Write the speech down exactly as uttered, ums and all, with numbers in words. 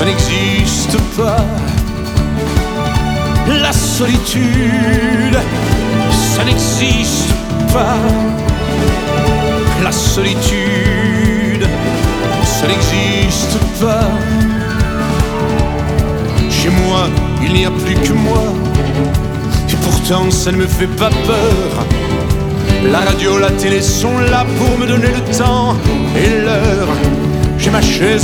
ça n'existe pas. La solitude, ça n'existe pas. La solitude, ça n'existe pas. Chez moi, il n'y a plus que moi, et pourtant ça ne me fait pas peur. La radio, la télé sont là pour me donner le temps et l'heure. J'ai ma chaise